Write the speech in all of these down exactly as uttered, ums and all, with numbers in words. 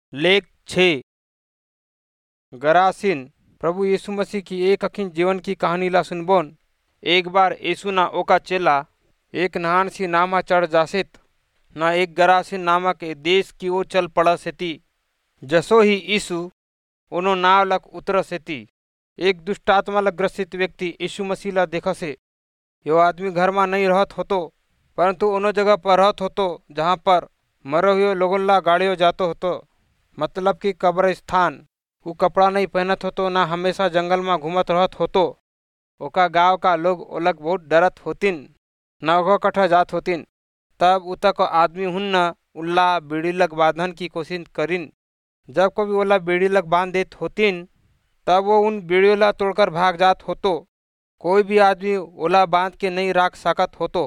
लेख छः। गरासीन प्रभु यीशु मसीह की एक अखिन जीवन की कहानी ला सुनबोन। एक बार यीशु ना ओका चेला एक नहान सी नामा चढ़ जासित ना एक गरासीन नामक ए देश की ओर चल पड़ा सेती। जसो ही यीशु उनो नाव लक उतर सेती एक दुष्ट आत्मा लग ग्रसित व्यक्ति यीशु मसीह ला देखा से। यो आदमी घर में नहीं रहत होतो, परंतु उनो जगह पर रहत होतो जहाँ पर मरो हुए लोगों ला गाड़ियों जातो होतो, मतलब कि कब्रिस्तान। वो कपड़ा नहीं पहनत होतो, ना हमेशा जंगल में घूमत रहत होतो। ओका गांव का लोग ओलग बहुत डरत होतिन, ना ओका कट्ठा जात होतिन। तब उतक को आदमी हुन्ना उल्ला बीड़ी लग बांधन की कोशिश करिन। जब कभी ओला बीड़ी लग बांध देत होतिन तब वो उन बीड़ियों ला तोड़कर भाग जात होतो। कोई भी आदमी ओला बांध के नहीं राख सकत होतो।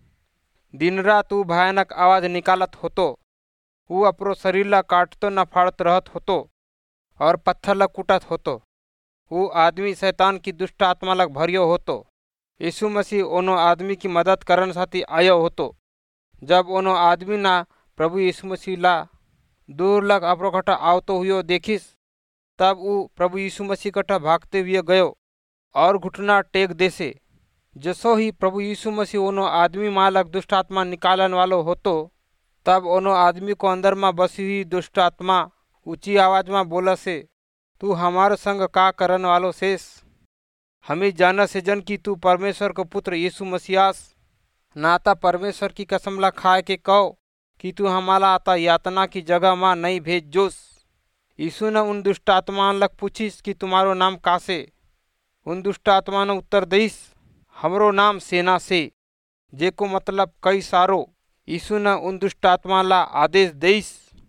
दिन रात वो भयानक आवाज निकालत होतो। वो अपरो शरीर ला काटतो न फाड़त रहत होतो और पत्थर लग कूटत होतो। वो आदमी शैतान की दुष्ट आत्मा लग भरियो होतो। यीशु मसीह ओनो आदमी की मदद करन साथी आयो होतो। जब ओनो आदमी ना प्रभु यीशु मसीह ला दूर लग अपरो कट्ठा आवतो हुयो देखिस, तब वो प्रभु यीशु मसीह कट्ठा भागते हुए गयो और घुटना टेक देसे। जसो ही प्रभु यीशु मसीह ओनो आदमी मालक दुष्ट आत्मा निकालन वालो होतो, तब ओनो आदमी को अंदर में बसी हुई दुष्ट आत्मा ऊंची आवाज में बोला से, तू हमारे संग का करन वालो शेष? हमें जाना से जन कि तू परमेश्वर को पुत्र यीशु मसीहास। नाता परमेश्वर की कसम ला खाए के कहो कि तू हमारा आता यातना की जगह मां नहीं भेज जोस। यीशु ने उन दुष्ट आत्मा लग पूछिस कि तुम्हारो नाम कासे? उन दुष्ट आत्मा ने उत्तर दईस, हमरो नाम सेना से, जेको मतलब कई सारो। यीशु ने उन दुष्ट आत्मा ला आदेश दईस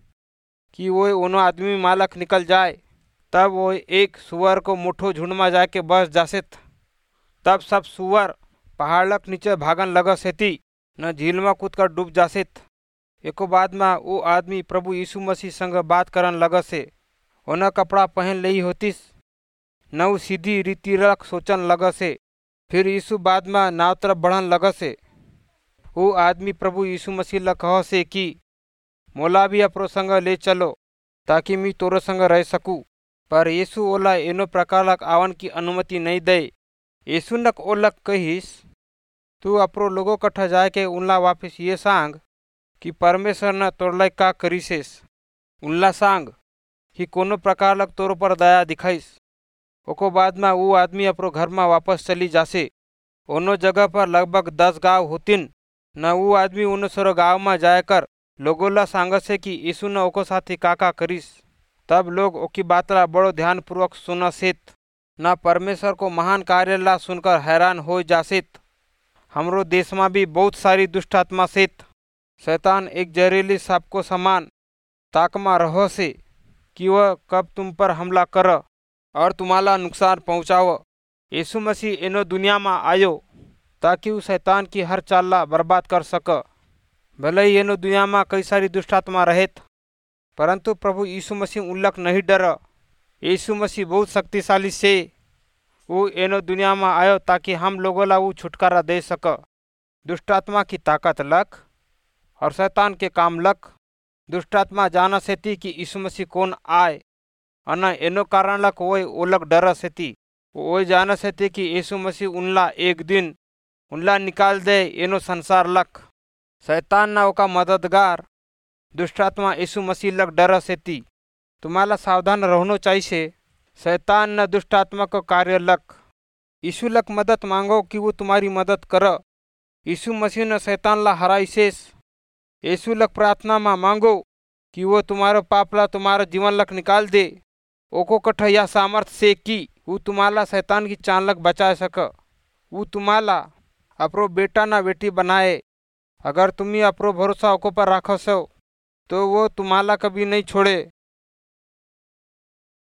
कि वो उनो आदमी मालक निकल जाए। तब वो एक सुअर को मुठो झुंड में जाके बस जासित। तब सब सुअर पहाड़ लक नीचे भागन लगा सेती न झील में कूद कर डूब जासित। एको बाद में वो आदमी प्रभु यीशु मसीह संग बात करन लगा से। उन्हें कपड़ा पहन लई होतिस, न वो सीधी रीति रख सोचन लगा से। फिर यीशु बाद में नाव तरफ बढ़न लगा से। वो आदमी प्रभु यीशु मसीह ला कहो से कि मोला भी अपरो संग ले चलो ताकि मैं तोरो संग रह सकूँ। पर यीशु ओला एनो प्रकार लक आवन की अनुमति नहीं दे। यीशु नक ओलक कहिस, तू अपरो लोगों कट्ठा जाए के उनला वापिस ये सांग कि परमेश्वर न तोरलाई का करिसेस। उनला सांग कि कोनो प्रकार लक तोरो पर दया दिखाइस। ओको बाद में वो आदमी अपरो घर में वापस चली जासे। उनो जगह पर लगभग दस गांव होतिन। न वो आदमी उन सरो गाँव में जाकर लोगों ला सांग से कि यीशु ने ओको साथी काका करिस। तब लोग ओकी बात ला बड़ो ध्यान पूर्वक सुना सेत, न परमेश्वर को महान कार्य ला सुनकर हैरान हो जासित। हमरो देश में भी बहुत सारी दुष्ट आत्मा सेत। शैतान एक जहरीली सांप को समान ताक में रहो से कि वह कब तुम पर हमला कर और तुम्हारा नुकसान पहुँचाओ। यीशु मसीह इनो दुनिया में आयो ताकि वो शैतान की हर चाल ला बर्बाद कर सक। भले ही इनो दुनिया में कई सारी दुष्ट आत्मा रहेत, परंतु प्रभु यीशु मसीह उल्लक नहीं डर। यीशु मसीह बहुत शक्तिशाली से। वो इनो दुनिया में आयो ताकि हम लोगों ला वो छुटकारा दे सक। दुष्ट आत्मा की ताकत लक और शैतान के काम लक। दुष्ट आत्मा जाना सेती कि यीशु मसीह कौन आए, अन एनो कारण लक वो ओलक डर सेती। वो जाना सेती कि यीशु मसीह उनला एक दिन उनला निकाल दे एनो संसार लक। शैतान ना ओका मददगार दुष्ट आत्मा यीशु मसीह लक डर सेती। तुम्हारा सावधान रहनो चाहिए। शैतान न दुष्ट आत्मा को कार्य लक। यीशु लक मदद मांगो कि वो तुम्हारी मदद कर। यीशु मसीह ने शैतान ला हराई शेष। यीशु लक प्रार्थना में मांगो कि वो तुम्हारे पाप ला तुम्हारा जीवन लक निकाल दे। ओको कट्ठा यह सामर्थ से कि वो तुम्हारा शैतान की चाल लक बचा सक। वो तुम्हारा अपरो बेटा ना बेटी बनाए। अगर तुम्हें अपरो भरोसा ओको पर राखो सो तो वो तुम्हारा कभी नहीं छोड़े।